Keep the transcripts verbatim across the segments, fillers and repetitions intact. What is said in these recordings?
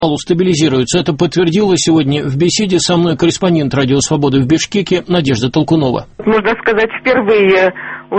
стабилизируется. Это подтвердила сегодня в беседе со мной корреспондент «Радио Свобода» в Бишкеке Надежда Толкунова. Можно сказать, впервые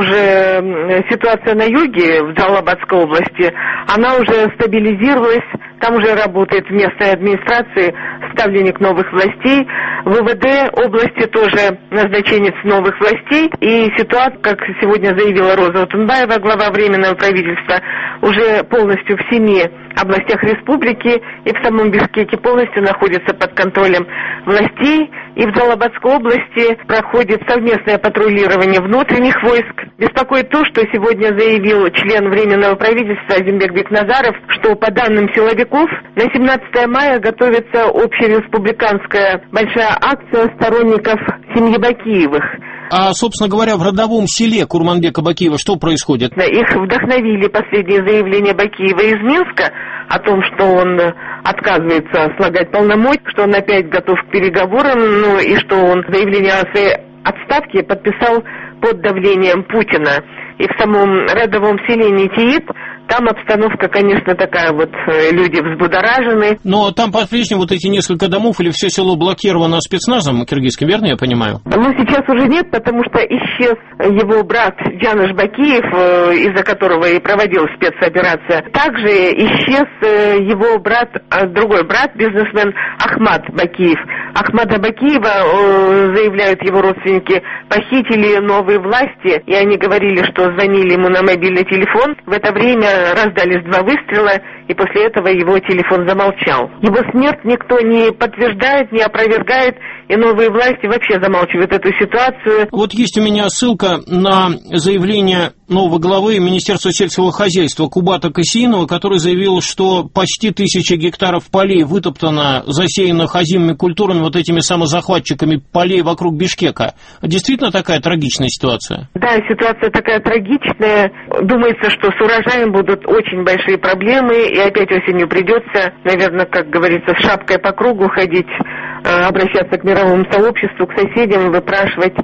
уже ситуация на юге, в Джалалабадской области, она уже стабилизировалась. Там уже работает в местной администрации ставленник новых властей. В ВВД области тоже назначенец новых властей. И ситуация, как сегодня заявила Роза Утунбаева, глава Временного правительства, уже полностью в семи областях республики и в самом Бишкеке полностью находится под контролем властей. И в Джалалабадской области проходит совместное патрулирование внутренних войск. Беспокоит то, что сегодня заявил член Временного правительства Азимбек Бекназаров, что по данным силовиков на семнадцатое мая готовится общереспубликанская большая акция сторонников семьи Бакиевых. А, собственно говоря, в родовом селе Курманбека Бакиева что происходит? Их вдохновили последние заявления Бакиева из Минска о том, что он отказывается слагать полномочия, что он опять готов к переговорам, ну и что он заявление о своей отставке подписал под давлением Путина. И в самом родовом селе Нитиит там обстановка, конечно, такая вот, люди взбудоражены. Но там по-прежнему вот эти несколько домов или все село блокировано спецназом киргизским, верно я понимаю? Ну, сейчас уже нет, потому что исчез его брат Джаныш Бакиев, из-за которого и проводилась спецоперация. Также исчез его брат, другой брат, бизнесмен Ахмад Бакиев. Ахмада Бакиева, заявляют его родственники, похитили новые власти, и они говорили, что звонили ему на мобильный телефон. В это время раздались два выстрела, и после этого его телефон замолчал. Его смерть никто не подтверждает, не опровергает, и новые власти вообще замалчивают эту ситуацию. Вот есть у меня ссылка на заявление нового главы Министерства сельского хозяйства Кубата Касиинова, который заявил, что почти тысяча гектаров полей вытоптано, засеянных озимыми культурами, вот этими самозахватчиками полей вокруг Бишкека. Действительно такая трагичная ситуация? Да, ситуация такая трагичная. Думается, что с урожаем будут очень большие проблемы, и опять осенью придется, наверное, как говорится, с шапкой по кругу ходить, обращаться к мировому сообществу, к соседям, выпрашивать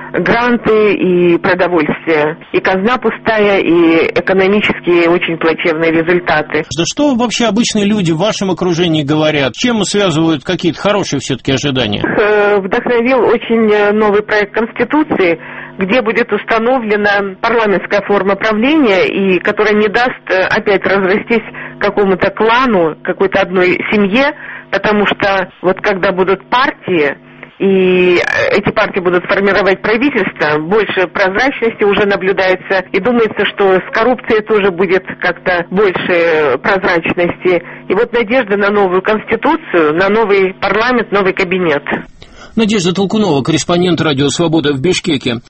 гранты и продовольствие. И казна пустая, и экономические очень плачевные результаты. Да что вообще обычные люди в вашем окружении говорят? Чем связывают какие-то хорошие все-таки ожидания? Вдохновил очень новый проект Конституции, где будет установлена парламентская форма правления, и которая не даст опять разрастись какому-то клану, какой-то одной семье, потому что вот когда будут партии, и эти партии будут формировать правительство, больше прозрачности уже наблюдается, и думается, что с коррупцией тоже будет как-то больше прозрачности. И вот надежда на новую конституцию, на новый парламент, новый кабинет. Надежда Толкунова, корреспондент «Радио Свобода» в Бишкеке.